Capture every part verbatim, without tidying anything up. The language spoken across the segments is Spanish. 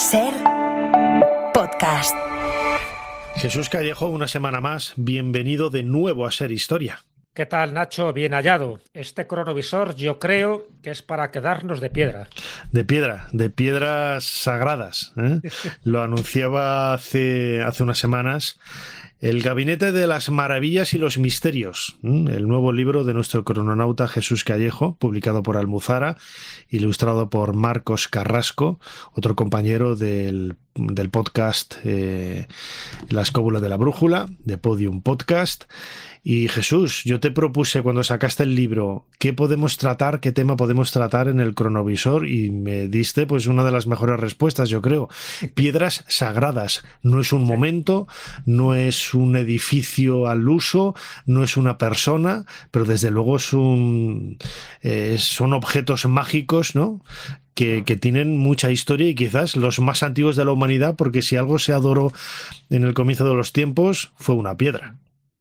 Ser podcast. Jesús Callejo, una semana más, bienvenido de nuevo a Ser Historia. ¿Qué tal, Nacho? Bien hallado. Este cronovisor yo creo que es para quedarnos de piedra. De piedra, de piedras sagradas, ¿eh? Lo anunciaba hace, hace unas semanas el Gabinete de las Maravillas y los Misterios, ¿eh? El nuevo libro de nuestro crononauta Jesús Callejo, publicado por Almuzara, ilustrado por Marcos Carrasco, otro compañero del, del podcast eh, La Escóbula de la Brújula, de Podium Podcast. Y Jesús, yo te propuse cuando sacaste el libro qué podemos tratar, qué tema podemos tratar en el cronovisor y me diste pues una de las mejores respuestas, yo creo. Piedras sagradas. No es un momento, no es un edificio al uso, no es una persona, pero desde luego es un, eh, son objetos mágicos, ¿no? Que, que tienen mucha historia y quizás los más antiguos de la humanidad, porque si algo se adoró en el comienzo de los tiempos fue una piedra.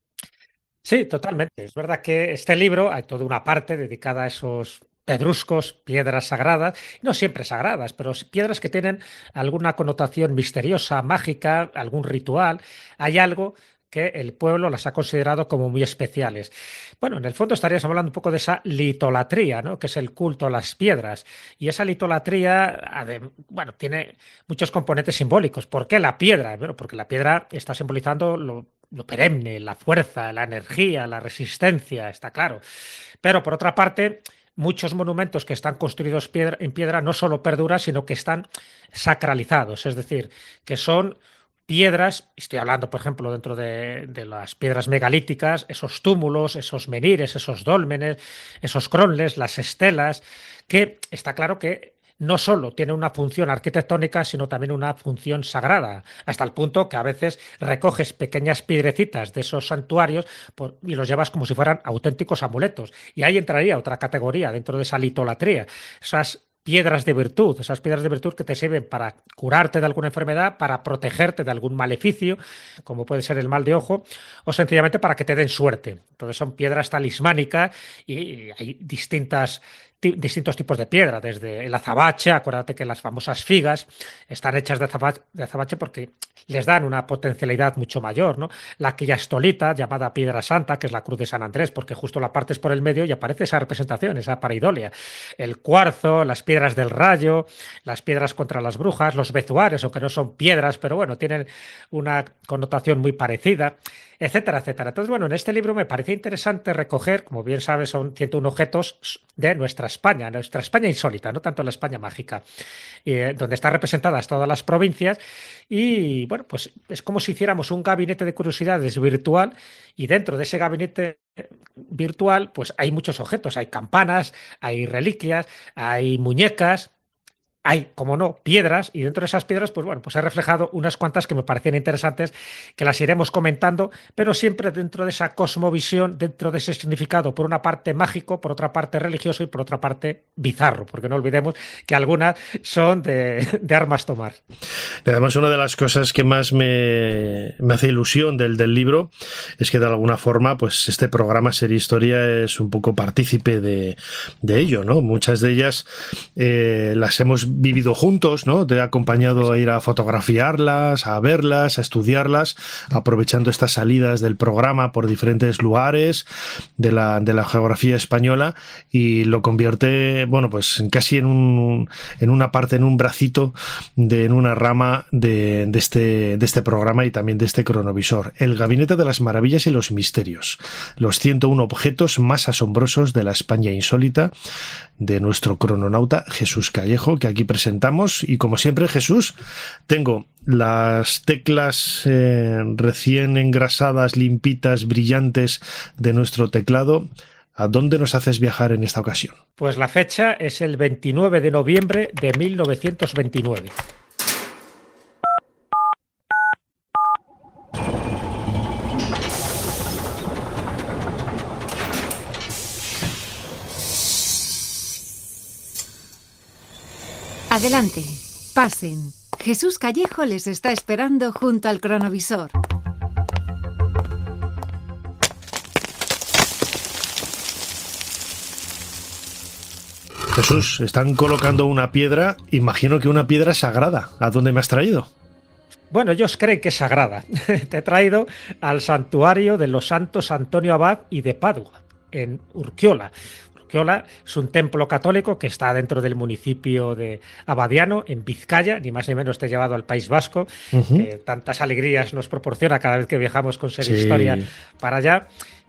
Sí, totalmente. Es verdad que este libro hay toda una parte dedicada a esos pedruscos, piedras sagradas, no siempre sagradas, pero piedras que tienen alguna connotación misteriosa, mágica, algún ritual. Hay algo que el pueblo las ha considerado como muy especiales. Bueno, en el fondo estaríamos hablando un poco de esa litolatría, ¿no? Que es el culto a las piedras. Y esa litolatría, bueno, tiene muchos componentes simbólicos. ¿Por qué la piedra? Bueno, porque la piedra está simbolizando lo, lo perenne, la fuerza, la energía, la resistencia, está claro. Pero por otra parte, muchos monumentos que están construidos piedra, en piedra no solo perduran, sino que están sacralizados, es decir, que son piedras, estoy hablando, por ejemplo, dentro de, de las piedras megalíticas, esos túmulos, esos menires, esos dólmenes, esos cronles, las estelas, que está claro que no solo tiene una función arquitectónica, sino también una función sagrada, hasta el punto que a veces recoges pequeñas piedrecitas de esos santuarios por, y los llevas como si fueran auténticos amuletos. Y ahí entraría otra categoría dentro de esa litolatría, esas piedras de virtud, esas piedras de virtud que te sirven para curarte de alguna enfermedad, para protegerte de algún maleficio, como puede ser el mal de ojo, o sencillamente para que te den suerte. Entonces son piedras talismánicas y hay distintas distintos tipos de piedra, desde el azabache. Acuérdate que las famosas figas están hechas de azabache, de azabache porque les dan una potencialidad mucho mayor, ¿no? La quillastolita, llamada piedra santa, que es la cruz de San Andrés, porque justo la partes por el medio y aparece esa representación, esa pareidolia. El cuarzo, las piedras del rayo, las piedras contra las brujas, los bezuares, aunque no son piedras, pero bueno, tienen una connotación muy parecida, etcétera, etcétera. Entonces, bueno, en este libro me parecía interesante recoger, como bien sabes, son ciento uno objetos de nuestra España, nuestra España insólita, no tanto la España mágica, eh, donde están representadas todas las provincias. Y bueno, pues es como si hiciéramos un gabinete de curiosidades virtual y dentro de ese gabinete virtual pues hay muchos objetos, hay campanas, hay reliquias, hay muñecas. Hay, como no, piedras, y dentro de esas piedras, pues bueno, pues he reflejado unas cuantas que me parecían interesantes, que las iremos comentando, pero siempre dentro de esa cosmovisión, dentro de ese significado, por una parte mágico, por otra parte religioso y por otra parte bizarro, porque no olvidemos que algunas son de, de armas tomar. Además, una de las cosas que más me, me hace ilusión del, del libro es que de alguna forma, pues este programa Ser Historia es un poco partícipe de, de ello, ¿no? Muchas de ellas eh, las hemos vivido juntos, ¿no? Te he acompañado a ir a fotografiarlas, a verlas, a estudiarlas, aprovechando estas salidas del programa por diferentes lugares de la, de la geografía española, y lo convierte, bueno, pues casi en un, en una parte, en un bracito, de, en una rama de, de, este, de este programa y también de este cronovisor. El Gabinete de las Maravillas y los Misterios. Los ciento uno objetos más asombrosos de la España insólita, de nuestro crononauta Jesús Callejo, que aquí presentamos. Y como siempre, Jesús, tengo las teclas eh, recién engrasadas, limpitas, brillantes de nuestro teclado. ¿A dónde nos haces viajar en esta ocasión? Pues la fecha es el veintinueve de noviembre de mil novecientos veintinueve. Adelante, pasen. Jesús Callejo les está esperando junto al cronovisor. Jesús, están colocando una piedra, imagino que una piedra sagrada. ¿A dónde me has traído? Bueno, ellos creen que es sagrada. Te he traído al santuario de los santos Antonio Abad y de Padua, en Urquiola. Urquiola es un templo católico que está dentro del municipio de Abadiano, en Vizcaya, ni más ni menos te he llevado al País Vasco, uh-huh. que tantas alegrías nos proporciona cada vez que viajamos con Ser sí. Historia para allá.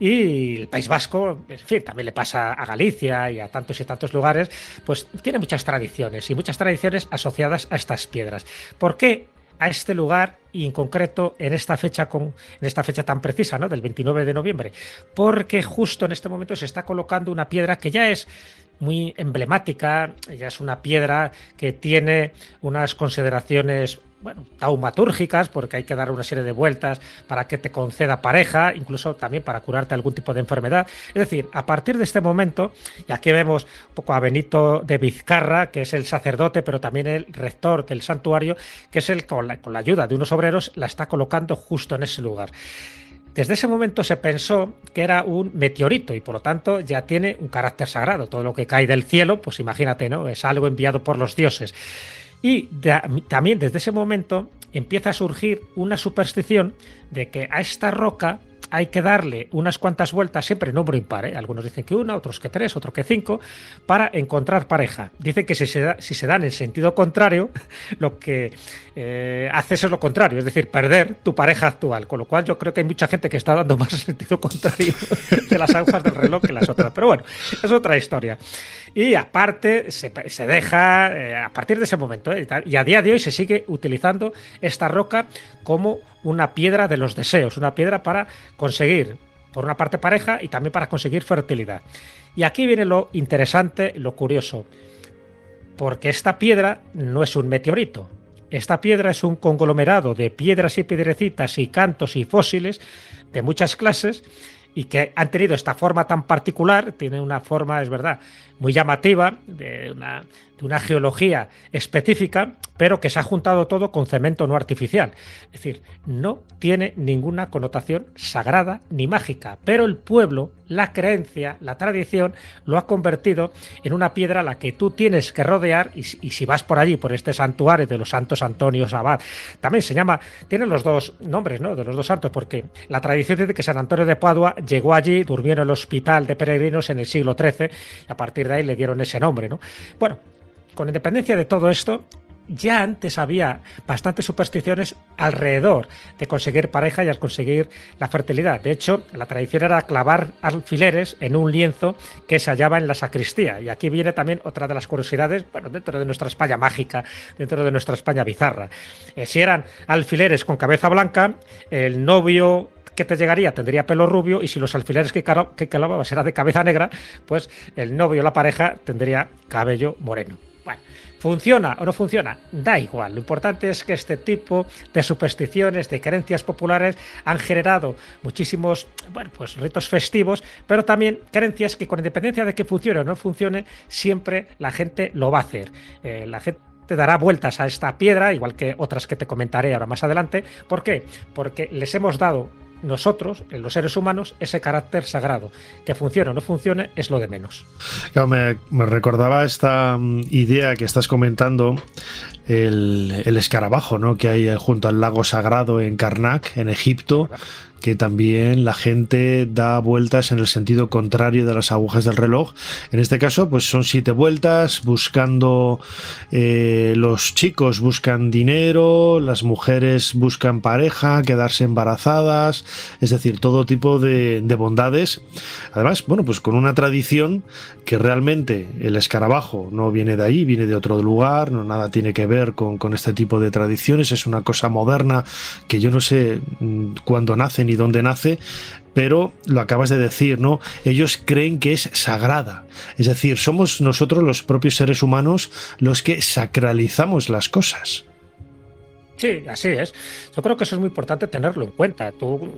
Y el País Vasco, en fin, también le pasa a Galicia y a tantos y tantos lugares, pues tiene muchas tradiciones y muchas tradiciones asociadas a estas piedras. ¿Por qué a este lugar y en concreto en esta fecha con en esta fecha tan precisa, ¿no? Del veintinueve de noviembre? Porque justo en este momento se está colocando una piedra que ya es muy emblemática, ya es una piedra que tiene unas consideraciones, bueno, taumatúrgicas, porque hay que dar una serie de vueltas para que te conceda pareja, incluso también para curarte algún tipo de enfermedad. Es decir, a partir de este momento, y aquí vemos un poco a Benito de Vizcarra, que es el sacerdote, pero también el rector del santuario, que es el con la, con la ayuda de unos obreros, la está colocando justo en ese lugar. Desde ese momento se pensó que era un meteorito y por lo tanto ya tiene un carácter sagrado. Todo lo que cae del cielo, pues imagínate, ¿no? Es algo enviado por los dioses. Y de, también desde ese momento empieza a surgir una superstición de que a esta roca hay que darle unas cuantas vueltas, siempre en número impar, ¿eh? Algunos dicen que una, otros que tres, otros que cinco, para encontrar pareja. Dicen que si se da, si se da en el sentido contrario, lo que eh, haces es lo contrario, es decir, perder tu pareja actual. Con lo cual yo creo que hay mucha gente que está dando más el sentido contrario de las agujas del reloj que las otras. Pero bueno, es otra historia. Y aparte se, se deja, eh, a partir de ese momento, ¿eh? y a día de hoy se sigue utilizando esta roca como una piedra de los deseos, una piedra para conseguir, por una parte, pareja y también para conseguir fertilidad. Y aquí viene lo interesante, lo curioso, porque esta piedra no es un meteorito. Esta piedra es un conglomerado de piedras y piedrecitas y cantos y fósiles de muchas clases y que han tenido esta forma tan particular, tiene una forma, es verdad, muy llamativa, de una, de una geología específica, pero que se ha juntado todo con cemento no artificial. Es decir, no tiene ninguna connotación sagrada ni mágica, pero el pueblo, la creencia, la tradición, lo ha convertido en una piedra a la que tú tienes que rodear y, y si vas por allí, por este santuario de los santos Antonios Abad, también se llama, tienen los dos nombres, ¿no? De los dos santos, porque la tradición dice que San Antonio de Padua llegó allí, durmió en el hospital de peregrinos en el siglo trece, y a partir de ahí le dieron ese nombre, ¿no? Bueno, con independencia de todo esto, ya antes había bastantes supersticiones alrededor de conseguir pareja y al conseguir la fertilidad. De hecho, la tradición era clavar alfileres en un lienzo que se hallaba en la sacristía. Y aquí viene también otra de las curiosidades, bueno, dentro de nuestra España mágica, dentro de nuestra España bizarra. Eh, si eran alfileres con cabeza blanca, el novio que te llegaría tendría pelo rubio, y si los alfileres que, que clavabas eran de cabeza negra, pues el novio o la pareja tendría cabello moreno. Bueno, ¿funciona o no funciona? Da igual. Lo importante es que este tipo de supersticiones, de creencias populares, han generado muchísimos, bueno, pues ritos festivos, pero también creencias que, con independencia de que funcione o no funcione, siempre la gente lo va a hacer. Eh, la gente te dará vueltas a esta piedra, igual que otras que te comentaré ahora más adelante. ¿Por qué? Porque les hemos dado nosotros, los seres humanos, ese carácter sagrado. Que funcione o no funcione es lo de menos. Claro, me, me recordaba esta um, idea que estás comentando, el, el escarabajo, ¿no? Que hay junto al lago sagrado en Karnak, en Egipto, que también la gente da vueltas en el sentido contrario de las agujas del reloj. En este caso, pues son siete vueltas, buscando, eh, los chicos buscan dinero, las mujeres buscan pareja, quedarse embarazadas, es decir, todo tipo de, de bondades. Además, bueno, pues con una tradición que realmente el escarabajo no viene de ahí, viene de otro lugar, no nada tiene que ver con, con este tipo de tradiciones, es una cosa moderna que yo no sé cuándo nace ni dónde nace, pero lo acabas de decir, ¿no? Ellos creen que es sagrada, es decir, somos nosotros los propios seres humanos los que sacralizamos las cosas. Sí, así es. Yo creo que eso es muy importante tenerlo en cuenta. Tú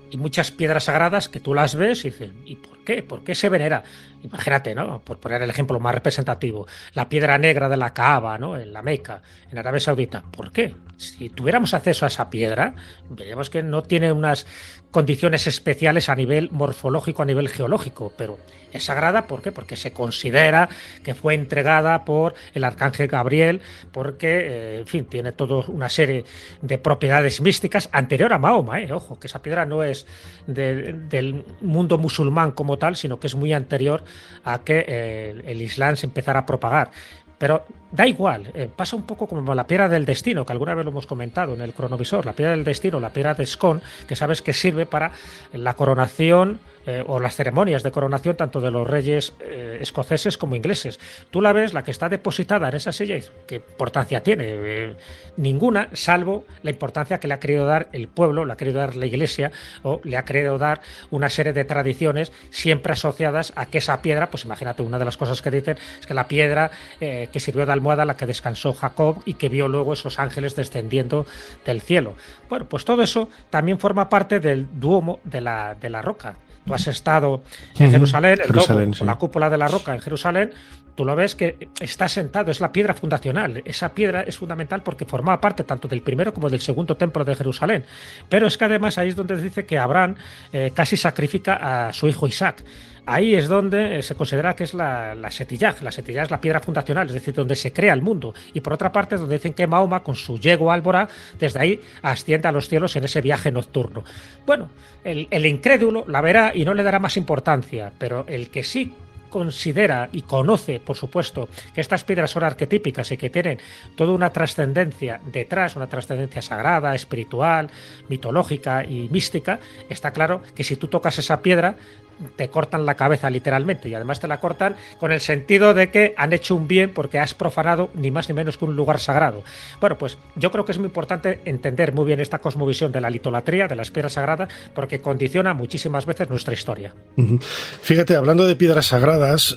Y muchas piedras sagradas que tú las ves y dices, ¿y por qué? ¿Por qué se venera? Imagínate, ¿no? Por poner el ejemplo más representativo, la piedra negra de la Kaaba, ¿no? En la Meca, en Arabia Saudita. ¿Por qué? Si tuviéramos acceso a esa piedra, veríamos que no tiene unas condiciones especiales a nivel morfológico, a nivel geológico, pero es sagrada, ¿por qué? Porque se considera que fue entregada por el arcángel Gabriel, porque, eh, en fin, tiene toda una serie de propiedades místicas anterior a Mahoma, ¿eh? Ojo, que esa piedra no es de, del mundo musulmán como tal, sino que es muy anterior a que eh, el Islam se empezara a propagar. Pero da igual, eh, pasa un poco como la piedra del destino, que alguna vez lo hemos comentado en el cronovisor, la piedra del destino, la piedra de Scone, que sabes que sirve para la coronación eh, o las ceremonias de coronación tanto de los reyes eh, escoceses como ingleses. Tú la ves, la que está depositada en esa silla, ¿qué importancia tiene? Eh, ninguna, salvo la importancia que le ha querido dar el pueblo, le ha querido dar la iglesia o le ha querido dar una serie de tradiciones siempre asociadas a que esa piedra, pues imagínate, una de las cosas que dicen es que la piedra eh, que sirvió de almohada, la que descansó Jacob y que vio luego esos ángeles descendiendo del cielo. Bueno, pues todo eso también forma parte del Duomo de la, de la Roca. Tú has estado en Jerusalén, el Jerusalén, domo, sí. con la cúpula de la Roca en Jerusalén, tú lo ves que está sentado, es la piedra fundacional. Esa piedra es fundamental porque formaba parte tanto del primero como del segundo templo de Jerusalén. Pero es que además ahí es donde dice que Abraham eh, casi sacrifica a su hijo Isaac. Ahí es donde se considera que es la, la Setillá. La Setillá es la piedra fundacional, es decir, donde se crea el mundo. Y por otra parte, donde dicen que Mahoma, con su yegua Álvora, desde ahí asciende a los cielos en ese viaje nocturno. Bueno, el, el incrédulo la verá y no le dará más importancia, pero el que sí considera y conoce, por supuesto, que estas piedras son arquetípicas y que tienen toda una trascendencia detrás, una trascendencia sagrada, espiritual, mitológica y mística, está claro que si tú tocas esa piedra, te cortan la cabeza literalmente, y además te la cortan con el sentido de que han hecho un bien porque has profanado ni más ni menos que un lugar sagrado. Bueno, pues yo creo que es muy importante entender muy bien esta cosmovisión de la litolatría, de las piedras sagradas, porque condiciona muchísimas veces nuestra historia. Fíjate, hablando de piedras sagradas,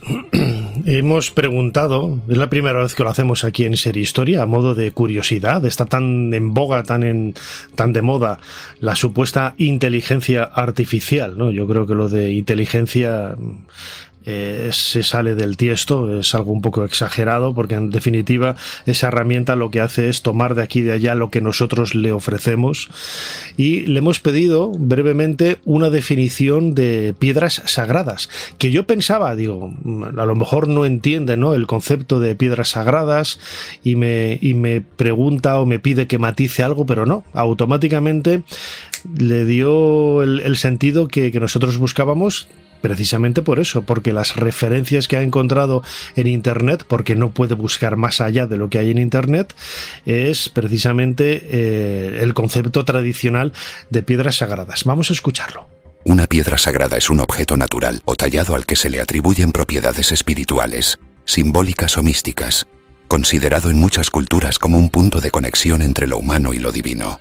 hemos preguntado, es la primera vez que lo hacemos aquí en Serie Historia, a modo de curiosidad, está tan en boga, tan, en, tan de moda la supuesta inteligencia artificial, ¿no? Yo creo que lo de inteligencia eh, se sale del tiesto, es algo un poco exagerado, porque en definitiva esa herramienta lo que hace es tomar de aquí y de allá lo que nosotros le ofrecemos, y le hemos pedido brevemente una definición de piedras sagradas, que yo pensaba, digo, a lo mejor no entiende, ¿no?, el concepto de piedras sagradas y me, y me pregunta o me pide que matice algo, pero no, automáticamente le dio el, el sentido que, que nosotros buscábamos, precisamente por eso, porque las referencias que ha encontrado en Internet, porque no puede buscar más allá de lo que hay en Internet, es precisamente eh, el concepto tradicional de piedras sagradas. Vamos a escucharlo. Una piedra sagrada es un objeto natural o tallado al que se le atribuyen propiedades espirituales, simbólicas o místicas, considerado en muchas culturas como un punto de conexión entre lo humano y lo divino.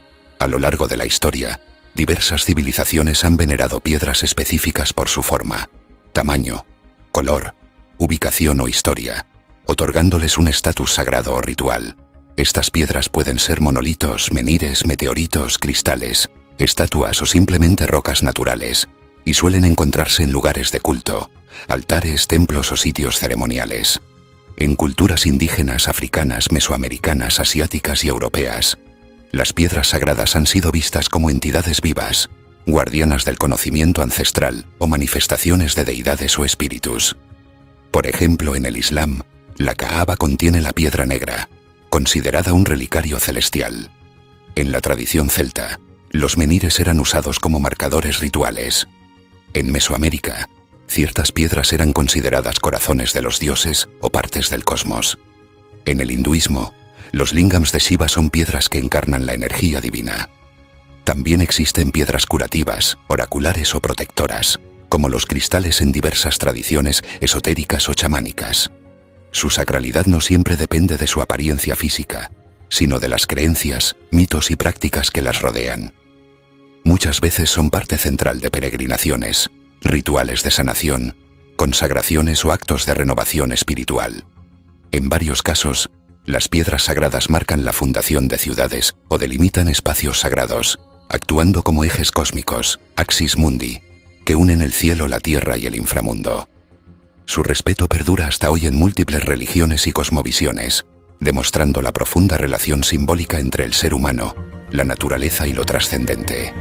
A lo largo de la historia, diversas civilizaciones han venerado piedras específicas por su forma, tamaño, color, ubicación o historia, otorgándoles un estatus sagrado o ritual. Estas piedras pueden ser monolitos, menires, meteoritos, cristales, estatuas o simplemente rocas naturales, y suelen encontrarse en lugares de culto, altares, templos o sitios ceremoniales. En culturas indígenas, africanas, mesoamericanas, asiáticas y europeas, las piedras sagradas han sido vistas como entidades vivas, guardianas del conocimiento ancestral o manifestaciones de deidades o espíritus. Por ejemplo, en el Islam, la Kaaba contiene la piedra negra, considerada un relicario celestial. En la tradición celta, los menires eran usados como marcadores rituales. En Mesoamérica, ciertas piedras eran consideradas corazones de los dioses o partes del cosmos. En el hinduismo, los lingams de Shiva son piedras que encarnan la energía divina. También existen piedras curativas, oraculares o protectoras, como los cristales en diversas tradiciones esotéricas o chamánicas. Su sacralidad no siempre depende de su apariencia física, sino de las creencias, mitos y prácticas que las rodean. Muchas veces son parte central de peregrinaciones, rituales de sanación, consagraciones o actos de renovación espiritual. En varios casos, las piedras sagradas marcan la fundación de ciudades o delimitan espacios sagrados, actuando como ejes cósmicos, axis mundi, que unen el cielo, la tierra y el inframundo. Su respeto perdura hasta hoy en múltiples religiones y cosmovisiones, demostrando la profunda relación simbólica entre el ser humano, la naturaleza y lo trascendente.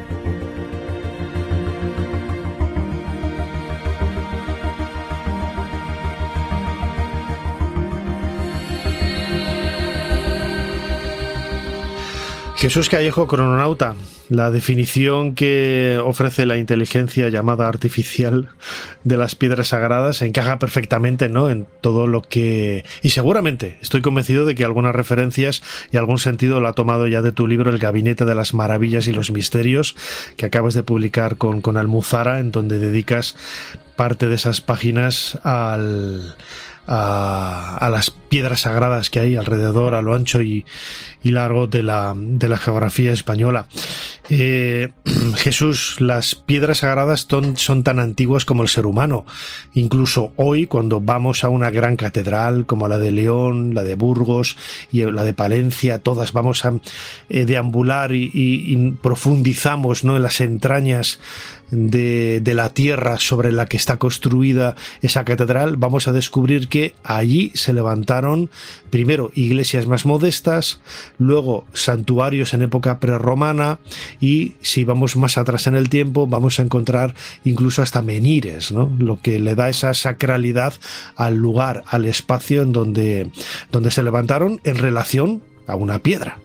Jesús Callejo, crononauta, la definición que ofrece la inteligencia llamada artificial de las piedras sagradas encaja perfectamente, ¿no?, en todo lo que... Y seguramente, estoy convencido de que algunas referencias y algún sentido lo ha tomado ya de tu libro El Gabinete de las Maravillas y los Misterios, que acabas de publicar con, con Almuzara, en donde dedicas parte de esas páginas al... A, a las piedras sagradas que hay alrededor, a lo ancho y, y largo de la, de la geografía española. Eh, Jesús, las piedras sagradas son, son tan antiguas como el ser humano. Incluso hoy, cuando vamos a una gran catedral como la de León, la de Burgos y la de Palencia, todas vamos a eh, deambular y, y, y profundizamos, ¿no?, en las entrañas De, de la tierra sobre la que está construida esa catedral, vamos a descubrir que allí se levantaron primero iglesias más modestas, luego santuarios en época prerromana, y si vamos más atrás en el tiempo vamos a encontrar incluso hasta menhires, ¿no?, lo que le da esa sacralidad al lugar, al espacio en donde, donde se levantaron en relación a una piedra.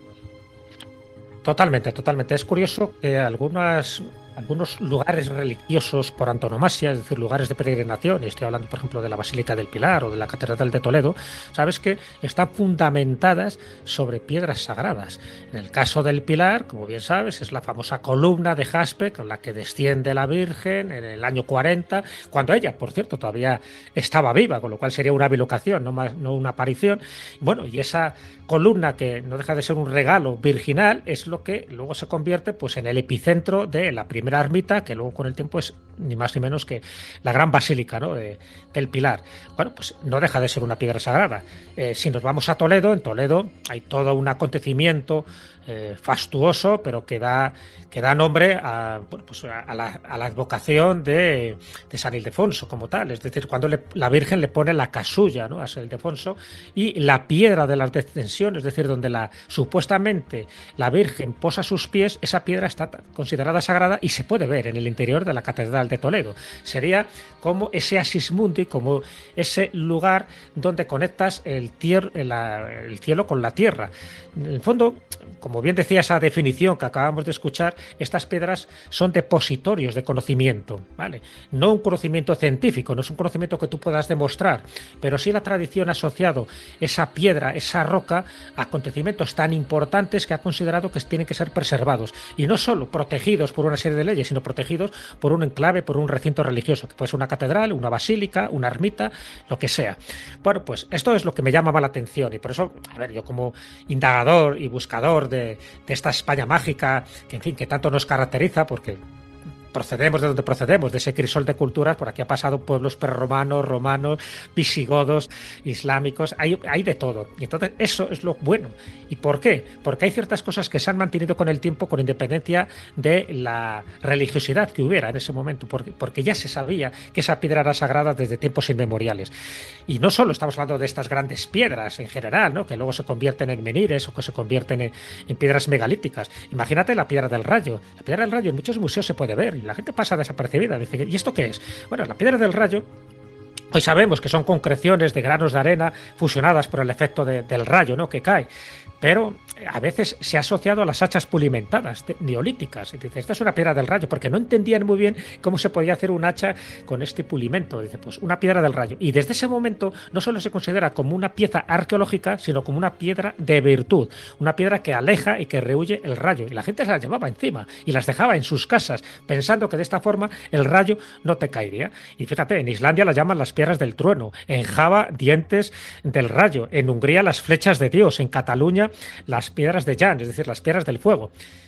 Totalmente, totalmente. Es curioso que algunas... algunos lugares religiosos por antonomasia, es decir, lugares de peregrinación, y estoy hablando, por ejemplo, de la Basílica del Pilar o de la Catedral de Toledo, sabes que están fundamentadas sobre piedras sagradas. En el caso del Pilar, como bien sabes, es la famosa columna de jaspe con la que desciende la Virgen en el año cuarenta, cuando ella, por cierto, todavía estaba viva, con lo cual sería una bilocación, no, más, no una aparición. Bueno, y esa columna, que no deja de ser un regalo virginal, es lo que luego se convierte, pues, en el epicentro de la primera ermita, que luego con el tiempo es ni más ni menos que la gran basílica, ¿no?, de, del Pilar. Bueno, pues no deja de ser una piedra sagrada. Eh, si nos vamos a Toledo, en Toledo hay todo un acontecimiento eh, fastuoso, pero que da, que da nombre a, bueno, pues a, a, la, a la advocación de, de San Ildefonso como tal. Es decir, cuando le, la Virgen le pone la casulla, ¿no?, a San Ildefonso, y la piedra de la descensión, es decir, donde la supuestamente la Virgen posa sus pies, esa piedra está considerada sagrada y se puede ver en el interior de la Catedral de Toledo. Sería como ese axis mundi, como ese lugar donde conectas el, tier, el, el cielo con la tierra. En el fondo, como bien decía esa definición que acabamos de escuchar, estas piedras son depositorios de conocimiento, ¿vale? No un conocimiento científico, no es un conocimiento que tú puedas demostrar, pero sí la tradición ha asociado esa piedra, esa roca, a acontecimientos tan importantes que ha considerado que tienen que ser preservados, y no solo protegidos por una serie de leyes, sino protegidos por un enclave, por un recinto religioso, que puede ser una catedral, una basílica, una ermita, lo que sea. Bueno, pues esto es lo que me llamaba la atención, y por eso, a ver, yo como indagador y buscador de, de esta España mágica, que en fin, que tanto nos caracteriza, porque procedemos de donde procedemos, de ese crisol de culturas. Por aquí ha pasado pueblos prerromanos, romanos, visigodos, islámicos, hay, hay de todo. Y entonces eso es lo bueno. ¿Y por qué? Porque hay ciertas cosas que se han mantenido con el tiempo, con independencia de la religiosidad que hubiera en ese momento, porque, porque ya se sabía que esa piedra era sagrada desde tiempos inmemoriales. Y no solo estamos hablando de estas grandes piedras en general, ¿no?, que luego se convierten en menhires o que se convierten en, en piedras megalíticas. Imagínate la piedra del Rayo. La piedra del Rayo en muchos museos se puede ver, la gente pasa desapercibida. Dice, ¿y esto qué es? Bueno, la piedra del Rayo, hoy sabemos que son concreciones de granos de arena fusionadas por el efecto de, del rayo, ¿no?, que cae. Pero a veces se ha asociado a las hachas pulimentadas de, neolíticas. Y dice, esta es una piedra del Rayo, porque no entendían muy bien cómo se podía hacer un hacha con este pulimento. Dice, pues una piedra del Rayo. Y desde ese momento no solo se considera como una pieza arqueológica, sino como una piedra de virtud, una piedra que aleja y que rehuye el rayo. Y la gente se las llevaba encima y las dejaba en sus casas, pensando que de esta forma el rayo no te caería. Y fíjate, en Islandia las llaman las piedras del trueno, en Java dientes del rayo, en Hungría las flechas de Dios, en Cataluña las piedras de Jan, es decir, las piedras del fuego.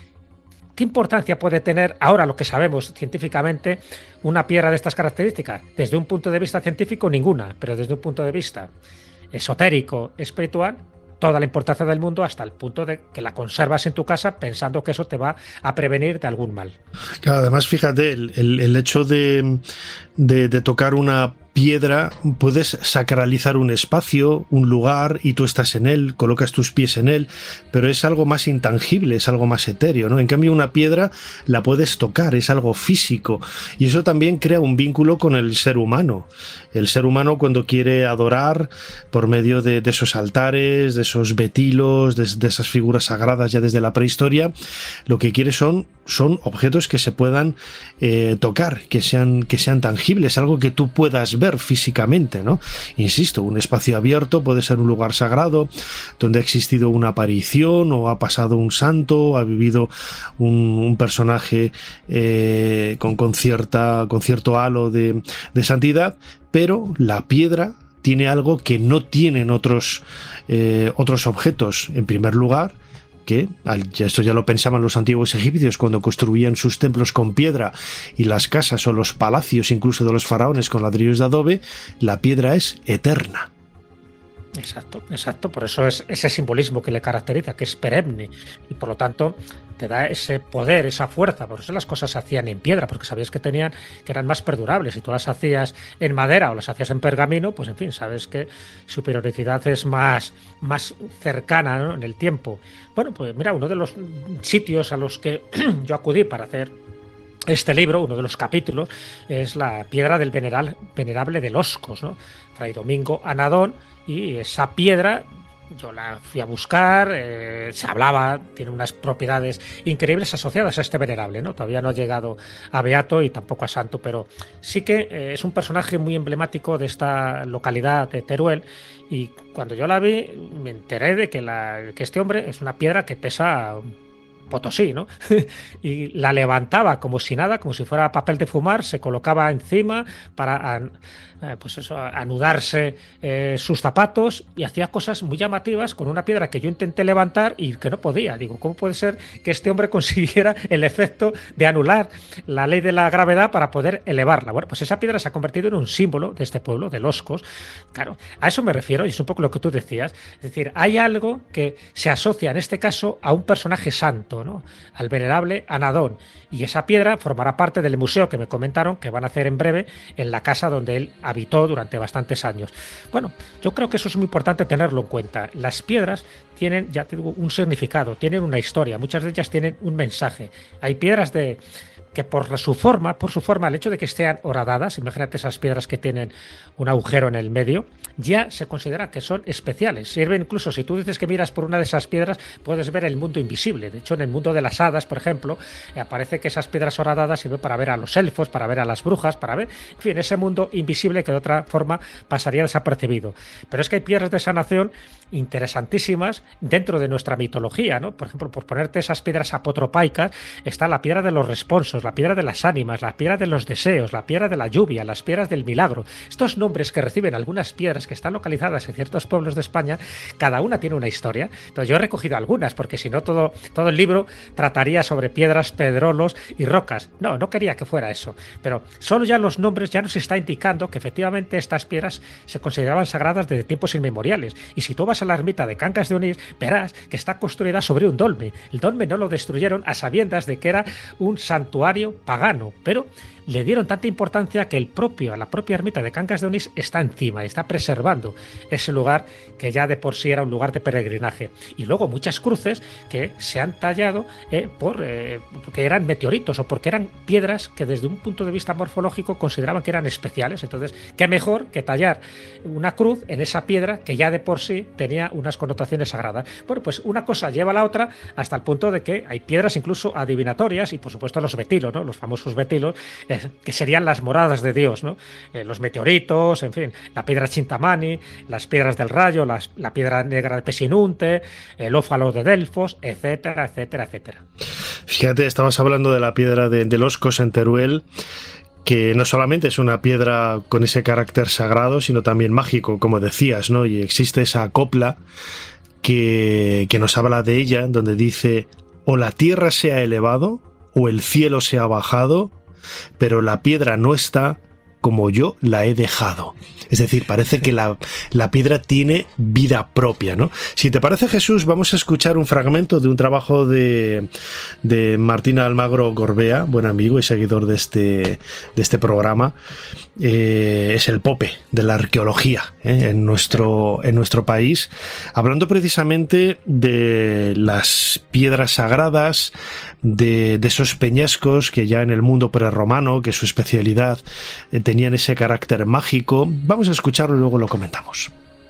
¿Qué importancia puede tener ahora, lo que sabemos científicamente, una piedra de estas características? Desde un punto de vista científico, ninguna, pero desde un punto de vista esotérico, espiritual, toda la importancia del mundo hasta el punto de que la conservas en tu casa pensando que eso te va a prevenir de algún mal. Claro, además, fíjate, el, el, el hecho de, de, de tocar una piedra, puedes sacralizar un espacio, un lugar, y tú estás en él, colocas tus pies en él, pero es algo más intangible, es algo más etéreo, ¿no? En cambio, una piedra la puedes tocar, es algo físico, y eso también crea un vínculo con el ser humano. El ser humano, cuando quiere adorar por medio de, de esos altares, de esos betilos, de, de esas figuras sagradas ya desde la prehistoria, lo que quiere son, son objetos que se puedan eh, tocar, que sean, que sean tangibles, algo que tú puedas ver físicamente, ¿no? Insisto, un espacio abierto puede ser un lugar sagrado donde ha existido una aparición, o ha pasado un santo, ha vivido un, un personaje eh, con, con, cierta, con cierto halo de, de santidad, pero la piedra tiene algo que no tienen otros, eh, otros objetos. En primer lugar, que esto ya lo pensaban los antiguos egipcios cuando construían sus templos con piedra, y las casas o los palacios incluso de los faraones con ladrillos de adobe, la piedra es eterna. Exacto, exacto. Por eso es ese simbolismo que le caracteriza, que es perenne, y por lo tanto te da ese poder, esa fuerza. Por eso las cosas se hacían en piedra, porque sabías que tenían, que eran más perdurables. Si tú las hacías en madera o las hacías en pergamino, pues en fin, sabes que su periodicidad es más, más cercana, ¿no?, en el tiempo. Bueno, pues mira, uno de los sitios a los que yo acudí para hacer este libro, uno de los capítulos, es la piedra del veneral, venerable de Loscos, ¿no? Fray Domingo Anadón, y esa piedra yo la fui a buscar, eh, se hablaba, tiene unas propiedades increíbles asociadas a este venerable, ¿no? Todavía no ha llegado a beato y tampoco a santo, pero sí que eh, es un personaje muy emblemático de esta localidad de Teruel, y cuando yo la vi me enteré de que, la, que este hombre es una piedra que pesa Potosí, ¿no? Y la levantaba como si nada, como si fuera papel de fumar, se colocaba encima para an, eh, pues eso, anudarse eh, sus zapatos, y hacía cosas muy llamativas con una piedra que yo intenté levantar y que no podía. Digo, ¿cómo puede ser que este hombre consiguiera el efecto de anular la ley de la gravedad para poder elevarla? Bueno, pues esa piedra se ha convertido en un símbolo de este pueblo, de Loscos. Claro, a eso me refiero, y es un poco lo que tú decías. Es decir, hay algo que se asocia en este caso a un personaje santo, ¿no?, al venerable Anadón, y esa piedra formará parte del museo que me comentaron que van a hacer en breve en la casa donde él habitó durante bastantes años. Bueno, yo creo que eso es muy importante tenerlo en cuenta. Las piedras tienen, ya te digo, un significado, tienen una historia, muchas de ellas tienen un mensaje. Hay piedras de que por su forma, por su forma, el hecho de que estén horadadas, imagínate esas piedras que tienen un agujero en el medio, ya se considera que son especiales. Sirven incluso, si tú dices que miras por una de esas piedras, puedes ver el mundo invisible. De hecho, en el mundo de las hadas, por ejemplo, eh, aparece que esas piedras horadadas sirven para ver a los elfos, para ver a las brujas, para ver, en fin, ese mundo invisible que de otra forma pasaría desapercibido. Pero es que hay piedras de sanación interesantísimas dentro de nuestra mitología, ¿no? Por ejemplo, por ponerte esas piedras apotropaicas, está la piedra de los responsos, la piedra de las ánimas, la piedra de los deseos, la piedra de la lluvia, las piedras del milagro. Estos nombres que reciben algunas piedras que están localizadas en ciertos pueblos de España, cada una tiene una historia. Entonces yo he recogido algunas, porque si no todo, todo el libro trataría sobre piedras, pedrolos y rocas. No, no quería que fuera eso, pero solo ya los nombres ya nos está indicando que efectivamente estas piedras se consideraban sagradas desde tiempos inmemoriales. Y si tú vas a la ermita de Cangas de Onís, verás que está construida sobre un dolmen. El dolmen no lo destruyeron a sabiendas de que era un santuario pagano, pero le dieron tanta importancia que el propio, la propia ermita de Cangas de Onís está encima, está preservando ese lugar que ya de por sí era un lugar de peregrinaje. Y luego muchas cruces que se han tallado eh, por, eh, porque eran meteoritos o porque eran piedras que desde un punto de vista morfológico consideraban que eran especiales. Entonces, qué mejor que tallar una cruz en esa piedra que ya de por sí tenía unas connotaciones sagradas. Bueno, pues una cosa lleva a la otra hasta el punto de que hay piedras incluso adivinatorias y por supuesto los betilos, ¿no?, los famosos betilos, eh, que serían las moradas de Dios, ¿no? Eh, los meteoritos, en fin, la piedra Chintamani, las piedras del rayo, las, la piedra negra de Pesinunte, el ófalo de Delfos, etcétera, etcétera, etcétera. Fíjate, estabas hablando de la piedra de, de Loscos en Teruel, que no solamente es una piedra con ese carácter sagrado, sino también mágico, como decías, ¿no? Y existe esa copla que, que nos habla de ella, donde dice: o la tierra se ha elevado, o el cielo se ha bajado, pero la piedra no está, como yo la he dejado. Es decir, parece que la, la piedra tiene vida propia, ¿no? Si te parece, Jesús, vamos a escuchar un fragmento de un trabajo de, de Martín Almagro Gorbea, buen amigo y seguidor de este, de este programa. Eh, es el Pope de la arqueología ¿eh? en, nuestro, en nuestro país, hablando precisamente de las piedras sagradas, de, de esos peñascos que ya en el mundo prerromano, que su especialidad eh, tenían ese carácter mágico. Vamos a escucharlo y luego lo comentamos.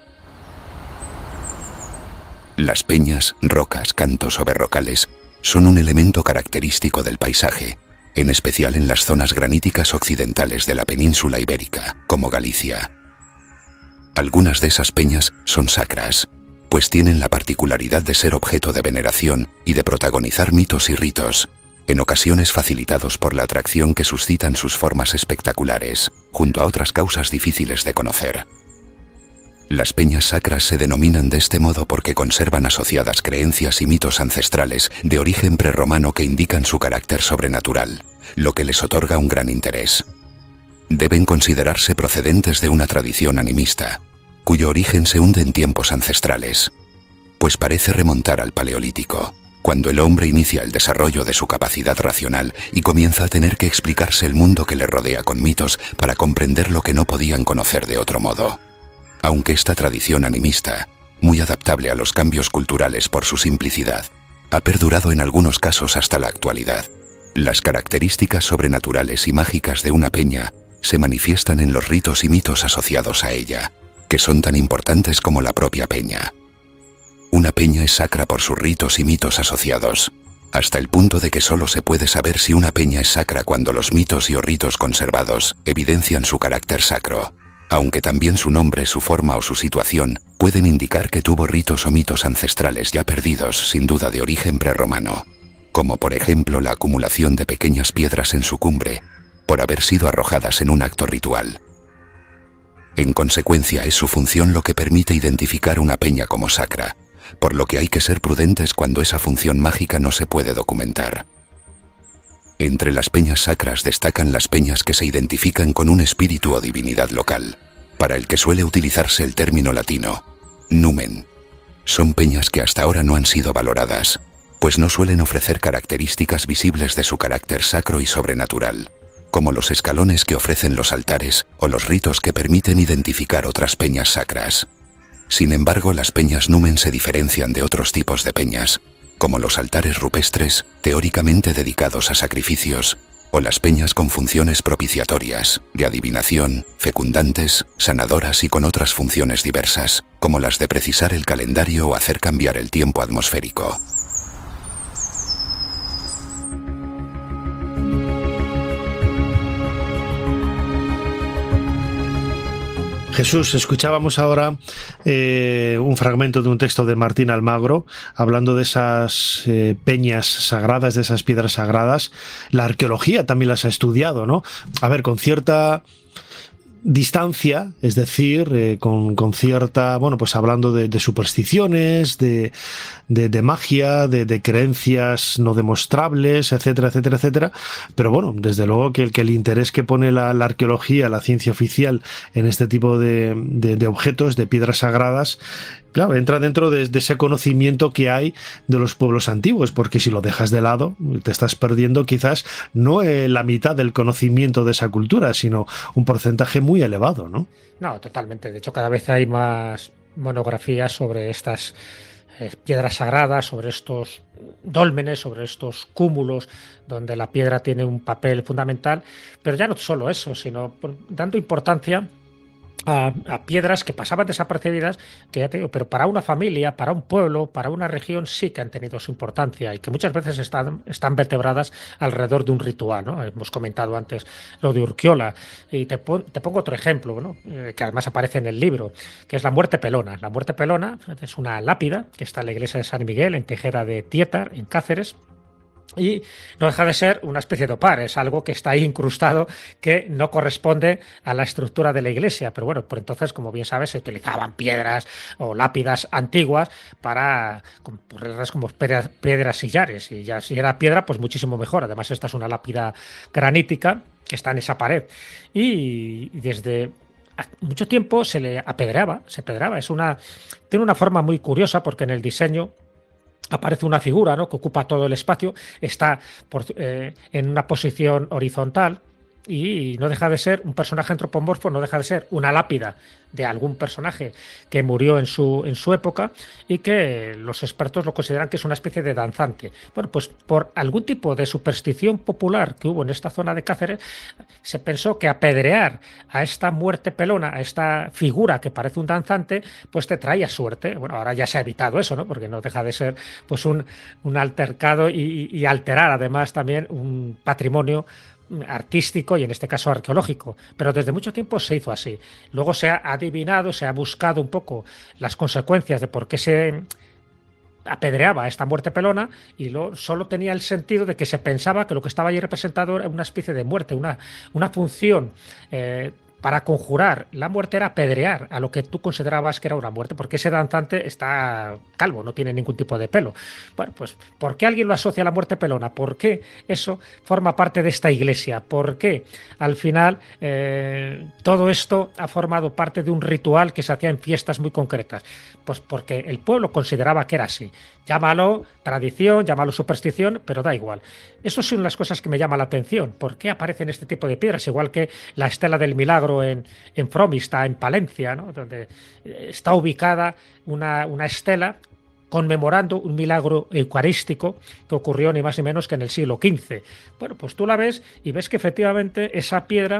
Las peñas, rocas, cantos o berrocales son un elemento característico del paisaje, en especial en las zonas graníticas occidentales de la península ibérica, como Galicia. Algunas de esas peñas son sacras, pues tienen la particularidad de ser objeto de veneración y de protagonizar mitos y ritos, en ocasiones facilitados por la atracción que suscitan sus formas espectaculares, junto a otras causas difíciles de conocer. Las peñas sacras se denominan de este modo porque conservan asociadas creencias y mitos ancestrales de origen prerromano que indican su carácter sobrenatural, lo que les otorga un gran interés. Deben considerarse procedentes de una tradición animista, cuyo origen se hunde en tiempos ancestrales, pues parece remontar al Paleolítico, cuando el hombre inicia el desarrollo de su capacidad racional y comienza a tener que explicarse el mundo que le rodea con mitos para comprender lo que no podían conocer de otro modo. Aunque esta tradición animista, muy adaptable a los cambios culturales por su simplicidad, ha perdurado en algunos casos hasta la actualidad. Las características sobrenaturales y mágicas de una peña se manifiestan en los ritos y mitos asociados a ella, que son tan importantes como la propia peña. Una peña es sacra por sus ritos y mitos asociados, hasta el punto de que solo se puede saber si una peña es sacra cuando los mitos y o ritos conservados evidencian su carácter sacro, aunque también su nombre, su forma o su situación pueden indicar que tuvo ritos o mitos ancestrales ya perdidos, sin duda de origen prerromano, como por ejemplo la acumulación de pequeñas piedras en su cumbre, por haber sido arrojadas en un acto ritual. En consecuencia, es su función lo que permite identificar una peña como sacra, por lo que hay que ser prudentes cuando esa función mágica no se puede documentar. Entre las peñas sacras destacan las peñas que se identifican con un espíritu o divinidad local, para el que suele utilizarse el término latino, numen. Son peñas que hasta ahora no han sido valoradas, pues no suelen ofrecer características visibles de su carácter sacro y sobrenatural, como los escalones que ofrecen los altares o los ritos que permiten identificar otras peñas sacras. Sin embargo, las peñas numen se diferencian de otros tipos de peñas, como los altares rupestres, teóricamente dedicados a sacrificios, o las peñas con funciones propiciatorias, de adivinación, fecundantes, sanadoras y con otras funciones diversas, como las de precisar el calendario o hacer cambiar el tiempo atmosférico. Jesús, escuchábamos ahora eh, un fragmento de un texto de Martín Almagro hablando de esas eh, peñas sagradas, de esas piedras sagradas. La arqueología también las ha estudiado, ¿no? A ver, con cierta distancia, es decir, eh, con, con cierta, bueno, pues hablando de, de supersticiones, de, de, de magia, de, de creencias no demostrables, etcétera, etcétera, etcétera. Pero bueno, desde luego que el, que el interés que pone la, la arqueología, la ciencia oficial en este tipo de, de, de objetos, de piedras sagradas, claro, entra dentro de, de ese conocimiento que hay de los pueblos antiguos, porque si lo dejas de lado, te estás perdiendo quizás no eh, la mitad del conocimiento de esa cultura, sino un porcentaje muy elevado, ¿no? No, totalmente. De hecho, cada vez hay más monografías sobre estas eh, piedras sagradas, sobre estos dólmenes, sobre estos cúmulos, donde la piedra tiene un papel fundamental, pero ya no solo eso, sino dando importancia A, a piedras que pasaban desapercibidas, que ya te digo, pero para una familia, para un pueblo, para una región sí que han tenido su importancia y que muchas veces están, están vertebradas alrededor de un ritual, ¿no? Hemos comentado antes lo de Urquiola y te, pon, te pongo otro ejemplo, ¿no? eh, que además aparece en el libro, que es la muerte pelona. La muerte pelona es una lápida que está en la iglesia de San Miguel, en Tejera de Tietar, en Cáceres, Y no deja de ser una especie de opar, es algo que está ahí incrustado, que no corresponde a la estructura de la iglesia. Pero bueno, por entonces, como bien sabes, se utilizaban piedras o lápidas antiguas para ponerlas como piedras, piedras sillares. Y ya si era piedra, pues muchísimo mejor. Además, esta es una lápida granítica que está en esa pared. Y desde mucho tiempo se le apedreaba, se apedreaba. Es una, tiene una forma muy curiosa porque en el diseño aparece una figura, ¿no?, que ocupa todo el espacio, está por, eh, en una posición horizontal y no deja de ser un personaje antropomorfo, no deja de ser una lápida de algún personaje que murió en su, en su época y que los expertos lo consideran que es una especie de danzante. Bueno, pues por algún tipo de superstición popular que hubo en esta zona de Cáceres, se pensó que apedrear a esta muerte pelona, a esta figura que parece un danzante, pues te traía suerte. Bueno, ahora ya se ha evitado eso, ¿no?, porque no deja de ser pues un, un altercado y, y alterar además también un patrimonio artístico y en este caso arqueológico, pero desde mucho tiempo se hizo así. Luego se ha adivinado, se ha buscado un poco las consecuencias de por qué se apedreaba esta muerte pelona y lo, solo tenía el sentido de que se pensaba que lo que estaba allí representado era una especie de muerte, una, una función eh, para conjurar la muerte, era apedrear a lo que tú considerabas que era una muerte, porque ese danzante está calvo, no tiene ningún tipo de pelo. Bueno, pues ¿por qué alguien lo asocia a la muerte pelona? ¿Por qué eso forma parte de esta iglesia? ¿Por qué al final eh, todo esto ha formado parte de un ritual que se hacía en fiestas muy concretas? Pues porque el pueblo consideraba que era así. Llámalo tradición, llámalo superstición, pero da igual. Eso son las cosas que me llaman la atención. ¿Por qué aparecen este tipo de piedras? Igual que la estela del milagro en, en Fromista, en Palencia, ¿no?, donde está ubicada una, una estela conmemorando un milagro eucarístico que ocurrió ni más ni menos que en el siglo quince. Bueno, pues tú la ves y ves que efectivamente esa piedra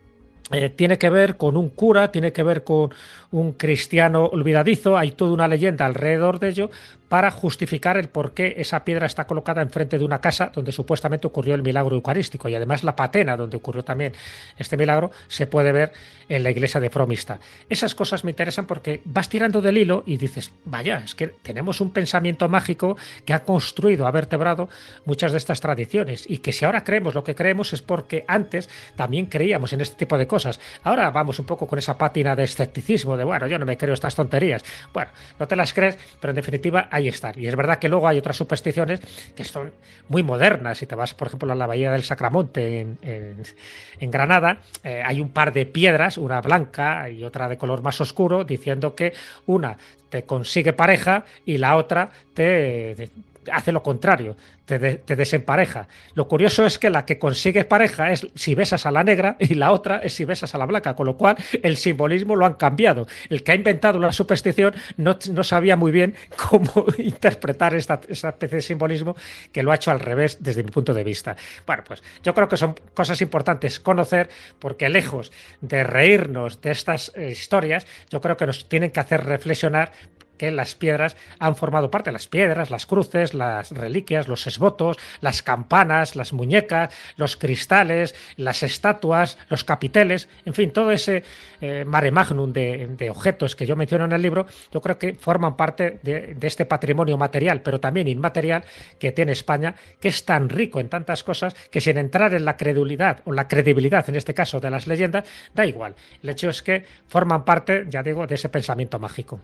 eh, tiene que ver con un cura, tiene que ver con un cristiano olvidadizo, hay toda una leyenda alrededor de ello para justificar el por qué esa piedra está colocada enfrente de una casa donde supuestamente ocurrió el milagro eucarístico, y además la patena donde ocurrió también este milagro se puede ver en la iglesia de Fromista. Esas cosas me interesan porque vas tirando del hilo y dices, vaya, es que tenemos un pensamiento mágico que ha construido, ha vertebrado muchas de estas tradiciones, y que si ahora creemos lo que creemos es porque antes también creíamos en este tipo de cosas. Ahora vamos un poco con esa pátina de escepticismo, de bueno, yo no me creo estas tonterías. Bueno, no te las crees, pero en definitiva ahí están. Y es verdad que luego hay otras supersticiones que son muy modernas. Si te vas, por ejemplo, a la Bahía del Sacramonte en, en, en Granada, eh, hay un par de piedras, una blanca y otra de color más oscuro, diciendo que una te consigue pareja y la otra te, te hace lo contrario, te, de, te desempareja. Lo curioso es que la que consigue pareja es si besas a la negra y la otra es si besas a la blanca, con lo cual el simbolismo lo han cambiado. El que ha inventado la superstición no, no sabía muy bien cómo interpretar esta, esta especie de simbolismo, que lo ha hecho al revés desde mi punto de vista. Bueno, pues yo creo que son cosas importantes conocer, porque lejos de reírnos de estas eh, historias, yo creo que nos tienen que hacer reflexionar que las piedras han formado parte, las piedras, las cruces, las reliquias, los esbotos, las campanas, las muñecas, los cristales, las estatuas, los capiteles, en fin, todo ese eh, mare magnum de, de objetos que yo menciono en el libro, yo creo que forman parte de, de este patrimonio material, pero también inmaterial que tiene España, que es tan rico en tantas cosas que sin entrar en la credulidad o la credibilidad, en este caso, de las leyendas, da igual. El hecho es que forman parte, ya digo, de ese pensamiento mágico.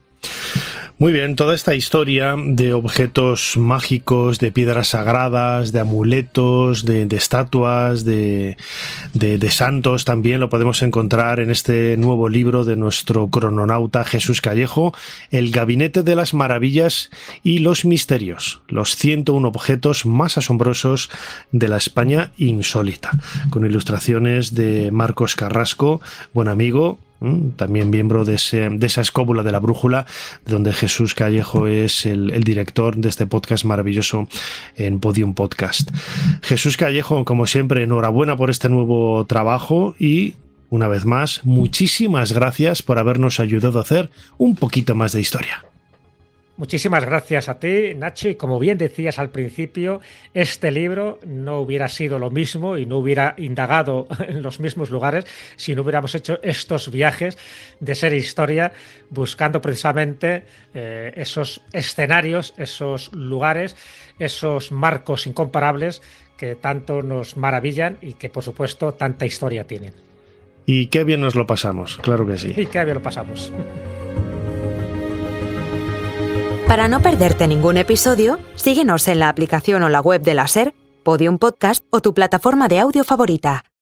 Muy bien, toda esta historia de objetos mágicos, de piedras sagradas, de amuletos, de, de estatuas, de, de, de santos, también lo podemos encontrar en este nuevo libro de nuestro crononauta Jesús Callejo, El Gabinete de las Maravillas y los Misterios, los ciento uno objetos más asombrosos de la España insólita, con ilustraciones de Marcos Carrasco, buen amigo, también miembro de, ese, de esa escóbula de la brújula, donde Jesús Callejo es el, el director de este podcast maravilloso en Podium Podcast. Jesús Callejo, como siempre, enhorabuena por este nuevo trabajo y, una vez más, muchísimas gracias por habernos ayudado a hacer un poquito más de historia. Muchísimas gracias a ti, Nacho, y como bien decías al principio, este libro no hubiera sido lo mismo y no hubiera indagado en los mismos lugares si no hubiéramos hecho estos viajes de Ser Historia, buscando precisamente eh, esos escenarios, esos lugares, esos marcos incomparables que tanto nos maravillan y que, por supuesto, tanta historia tienen. Y qué bien nos lo pasamos, claro que sí. Y qué bien lo pasamos. Para no perderte ningún episodio, síguenos en la aplicación o la web de la SER, Podium Podcast o tu plataforma de audio favorita.